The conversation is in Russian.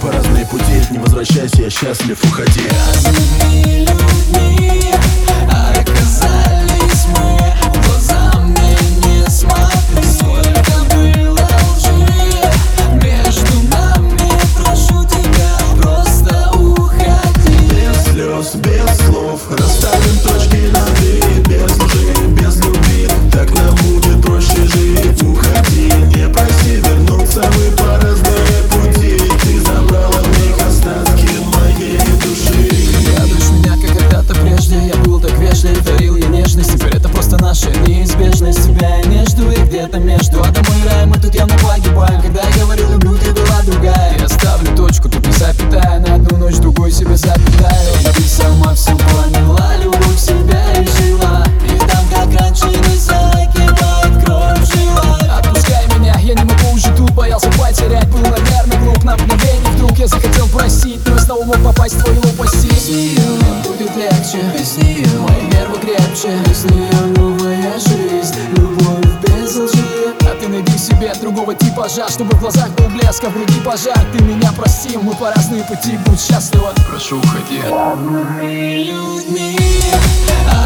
по разные пути. Не возвращайся, я счастлив, уходи. Разными людьми оказались мы. В глаза мне не смотри, сколько было лжи между нами. Прошу тебя, просто уходи. Без слез, без слов расставим точки над «и». Без лжи, без любви, так нам будет проще жить. Уходи, не проси вернуться, мы по разные пути. Ты забрала в них остатки моей души. Радуешь меня, как когда-то прежде. Я был так вежлив, дарил я нежность. Теперь это просто наша неизбежность. Тебя я не жду, и где-то между адом и раем мы тут явно погибаем. Когда я говорил люблю, ты была другая. Я ставлю точку, тут не запятая. На одну ночь, другую себе запятаю. И ты сама все поняла, любовь себя и жила. И там, как раньше, не закипает кровь в жилах. Отпускай меня, я не могу уже тут. Боялся потерять, был, наверное, глуп. На мгновение вдруг я захотел просить, но я снова мог попасть в твою лопасть. Без нее будет легче, без нее мои нервы крепче. Без нее новая жизнь, любовь без лжи. А ты найди себе другого типажа, чтобы в глазах был блеск, а в груди пожар. Ты меня прости, мы по разные пути, будь счастлива. Прошу, уходи. Разными людьми